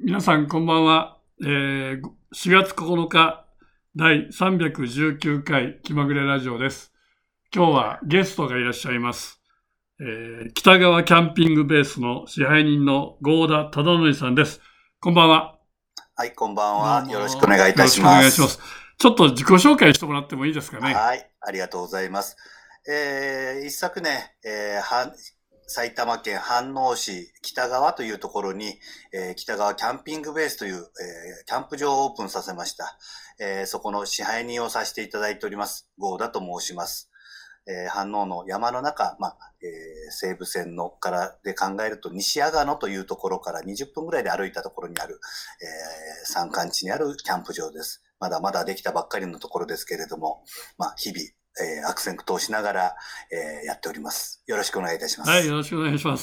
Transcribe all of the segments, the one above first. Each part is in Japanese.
皆さんこんばんは。4月9日第319回気まぐれラジオです。今日はゲストがいらっしゃいます。北川キャンピングベースの支配人の郷田忠則さんです。こんばんは。 はい、こんばんは。よろしくお願いいたします。 よろしくお願いします。ちょっと自己紹介してもらってもいいですかね。 はい、ありがとうございます。一昨年、埼玉県飯能市北川というところに、北川キャンピングベースという、キャンプ場をオープンさせました。そこの支配人をさせていただいております、郷田と申します。飯能の山の中、西武線のからで考えると西阿賀野というところから20分ぐらいで歩いたところにある、山間地にあるキャンプ場です。まだまだできたばっかりのところですけれども、日々、悪戦苦闘しながら、やっております。よろしくお願いいたします。 はい、よろしくお願いします。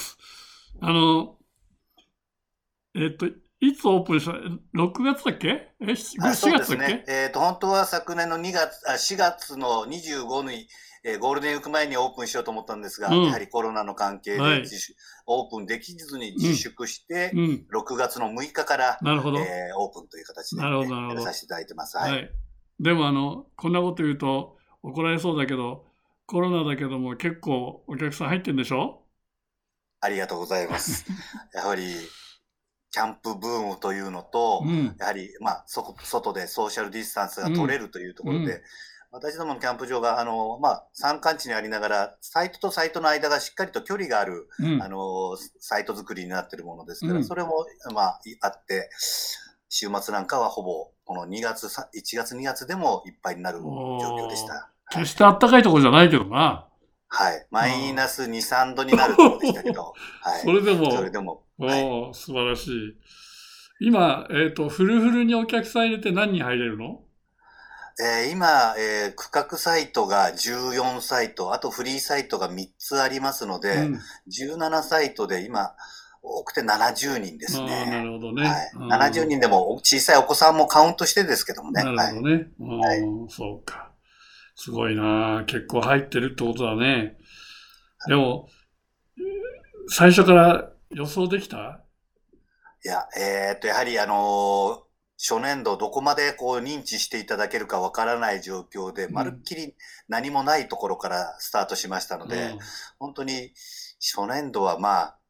いつオープンした ?6 月だっけ？4月だっけ？ そうですね。本当は昨年の4月の25日に、ゴールデンウィーク前にオープンしようと思ったんですが、やはりコロナの関係でオープンできずに自粛して、6月の6日から、オープンという形で、やらさせていただいてます。はい。 でもこんなこと言うと怒られそうだけど、コロナだけども結構お客さん入ってるんでしょ？ ありがとうございます。やはりキャンプブームというのと、やはり外でソーシャルディスタンスが取れるというところで、私どものキャンプ場が山間地にありながらサイトとサイトの間がしっかりと距離がある、サイト作りになっているものですから、それもあって週末なんかはほぼこの1月2月でもいっぱいになる状況でした。 決してあったかいところじゃないけどな。 はい、マイナス2、3度になるところでしたけど、はい、 それでも、はい、素晴らしい。今、フルフルにお客さん入れて何人入れるの？ 今、区画サイトが14サイト、あとフリーサイトが3つありますので、17サイトで今、多くて70人ですね。 なるほどね。 はい、70人でも小さいお子さんもカウントしてですけどもね。 なるほどね。はい、そうか。すごいな。結構入ってるってことだね。でも、最初から予想できた？ いや、やはり初年度どこまで認知していただけるかわからない状況で、まるっきり何もないところからスタートしましたので、本当に初年度は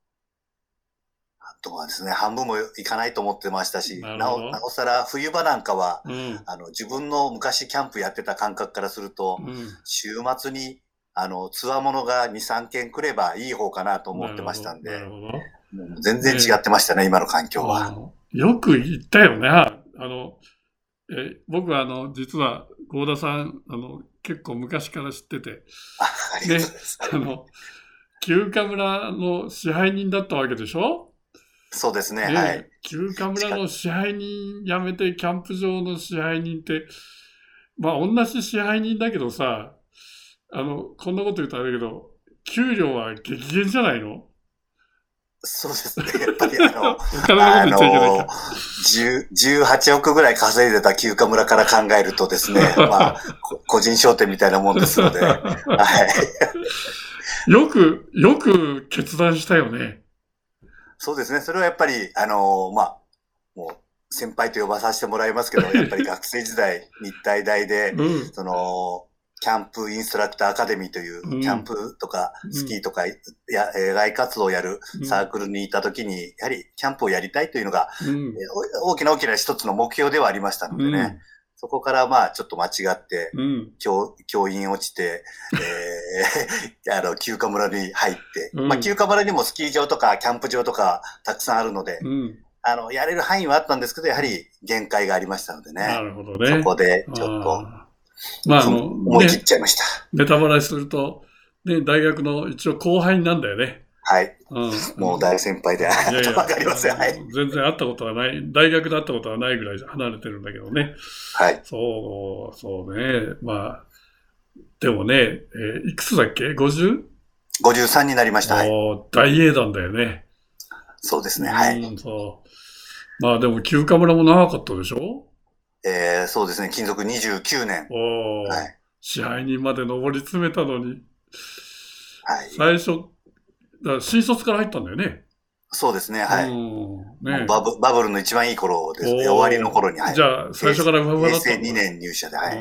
ですね、半分もいかないと思ってましたし、なおさら冬場なんかは、自分の昔キャンプやってた感覚からすると、週末につわものが2、3件来ればいい方かなと思ってましたんで、全然違ってましたね、今の環境は。 よく言ったよね。僕は実は郷田さん結構昔から知ってて、 ありがとうございます。 旧家村の支配人だったわけでしょ？ そうですね。はい。 旧家村の支配人辞めてキャンプ場の支配人って、同じ支配人だけどさ、こんなこと言うとあれだけど、給料は激減じゃないの？ そうですね。やっぱり18億ぐらい稼いでた旧家村から考えるとですね、個人商店みたいなもんですので、はい。 よく決断したよね。 そうですね。それはやっぱり、もう、先輩と呼ばさせてもらいますけど、やっぱり学生時代、日体大で、キャンプインストラクターアカデミーという、キャンプとかスキーとか野外活動をやるサークルにいたときに、やはりキャンプをやりたいというのが、大きな一つの目標ではありましたのでね。そこからちょっと間違って、教員落ちて、旧家村に入って、旧家村にもスキー場とかキャンプ場とかたくさんあるので、やれる範囲はあったんですけど、やはり限界がありましたのでね。 なるほどね。 そこでちょっと、思い切っちゃいました。 ネタバラシすると、ね、大学の一応後輩なんだよね。 はい。もう大先輩で、わかりますよ。はい。 全然会ったことはない、大学で会ったことはないぐらい離れてるんだけどね。 はい。 そうね。でもね、いくつだっけ？ 50？ 53になりました。はい。 大英断だよね。 そうですね。はい。 でも旧家村も長かったでしょ？ そうですね。勤続29年。 はい。支配人まで上り詰めたのに。 はい。 最初、新卒から入ったんだよね。 そうですね、はい。 ね、 バブルの一番いい頃ですね。終わりの頃に、はい。 じゃあ、最初からふわふわだった平成2年入社で、はい。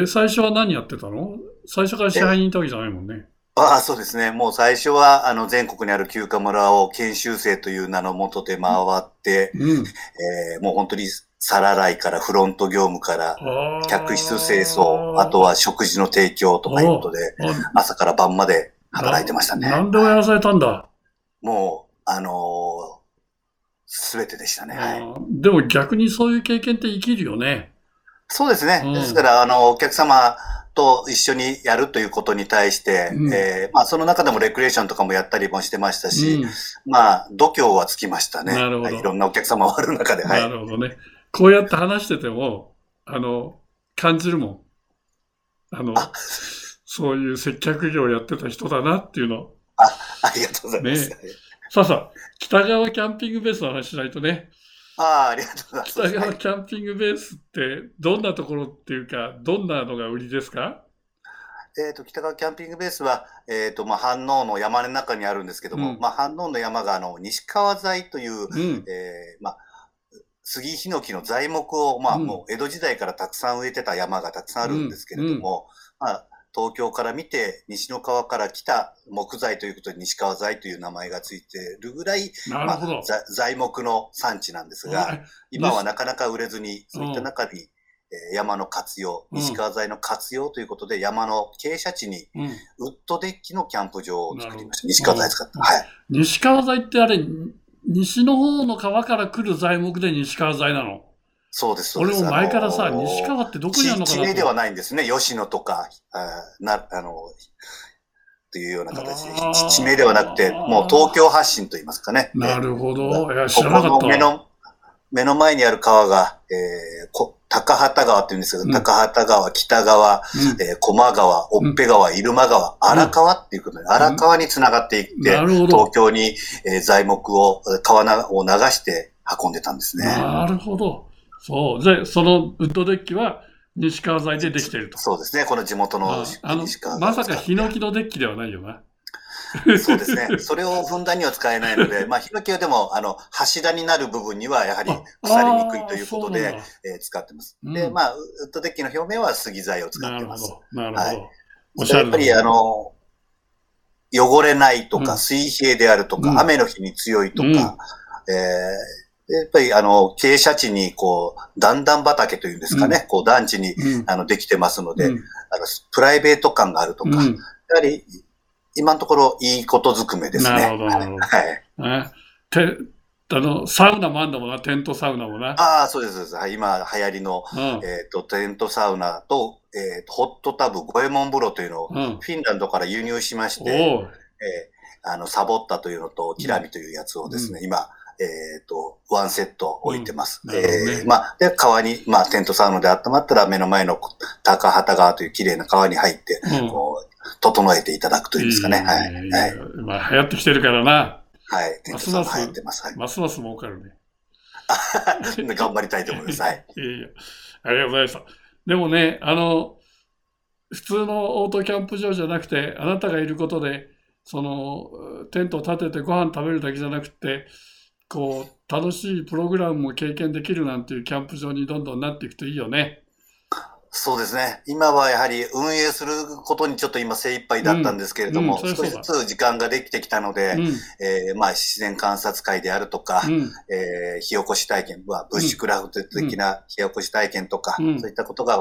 最初は何やってたの？最初から支配人いたわけじゃないもんね。 そうですね。もう最初は、全国にある休暇村を研修生という名のもとで回って、もう本当に皿洗いからフロント業務から、客室清掃、あとは食事の提供とかいうことで、朝から晩まで働いてましたね。 何でもやらされたんだ。 もう、すべてでしたね。はい。 でも逆にそういう経験って生きるよね。 そうですね。ですから、お客様と一緒にやるということに対して、その中でもレクリエーションとかもやったりもしてましたし、度胸はつきましたね。なるほど。いろんなお客様がある中で。 なるほどね。こうやって話してても、感じるもん。そういう接客業をやってた人だなっていうの。 ありがとうございます。 さあ、北川キャンピングベースの話しないとね。 ありがとうございます。 北川キャンピングベースってどんなところっていうか、どんなのが売りですか？ 北川キャンピングベースは、飯能の山の中にあるんですけども、飯能の山が西川材という、杉ヒノキの材木を、もう江戸時代からたくさん植えてた山がたくさんあるんですけれども、東京から見て西の川から来た木材ということで西川材という名前がついているぐらい、材木の産地なんですが、今はなかなか売れずに、そういった中に、山の活用、西川材の活用ということで、山の傾斜地にウッドデッキのキャンプ場を作りました。西川材使った。はい。 西川材ってあれ、西の方の川から来る材木で西川材なの？ そうです。 俺も前からさ、西川ってどこにあるのかなと。 地名ではないんですね。吉野とか、というような形で、地名ではなくて、もう東京発信と言いますかね。 なるほど。いや、知らなかった。 目の前にある川が、高畑川って言うんですけど、高畑川、北川、駒川、尾辺川、入間川、荒川っていうことで、荒川につながっていって、東京に、材木を、川を流して運んでたんですね。 なるほど。そう。で、そのウッドデッキは西川材でできていると。 そうですね。この地元の西川材。まさかヒノキのデッキではないよな。 そうですね。それをふんだんには使えないので、ヒノキはでも、柱になる部分にはやはり腐りにくいということで、使ってます。で、ウッドデッキの表面は杉材を使ってます。 なるほど。 やっぱり、汚れないとか、水平であるとか、雨の日に強いとか、やっぱり、傾斜地に、段々畑というんですかね、団地に、できてますので、プライベート感があるとか、やはり、今のところいいことずくめですね。 なるほど。はい。サウナもあんだもんな、テントサウナもな。 そうです。今流行りの、テントサウナと、ホットタブ、五右衛門風呂というのを、フィンランドから輸入しまして、サボッタというのと、キラミというやつをですね、今、ワンセット置いてます。で、川に、テントサウナで温まったら目の前の高畑川という綺麗な川に入って、整えていただくというんですかね。はい。 流行ってきてるからな。 はい。テントサウナ流行ってます。 ますます儲かるね。 頑張りたいと思います。はい。 ありがとうございました。でもね、普通のオートキャンプ場じゃなくて、あなたがいることで、テントを立ててご飯食べるだけじゃなくて、楽しいプログラムも経験できるなんていうキャンプ場にどんどんなっていくといいよね。 そうですね。今はやはり運営することにちょっと今精一杯だったんですけれども、少しずつ時間ができてきたので、自然観察会であるとか、火起こし体験、ブッシュクラフト的な火起こし体験とか、そういったことが、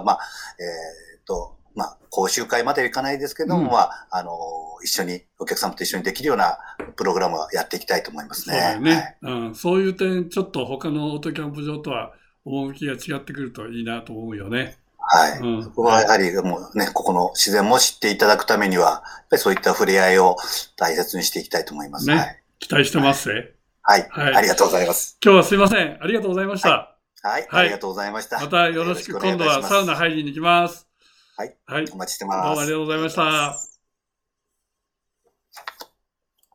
講習会まではいかないですけども、一緒に、お客様と一緒にできるようなプログラムはやっていきたいと思いますね。 そういう点、ちょっと他のオートキャンプ場とは趣が違ってくるといいなと思うよね。 はい。そこはやはりもうね、ここの自然も知っていただくためには、やっぱりそういった触れ合いを大切にしていきたいと思います。 ね。期待してますね。 はい。ありがとうございます。 今日はすいません。ありがとうございました。 はい。ありがとうございました。 またよろしく、今度はサウナ入りに行きます。 はい。お待ちしてます。 どうもありがとうございました。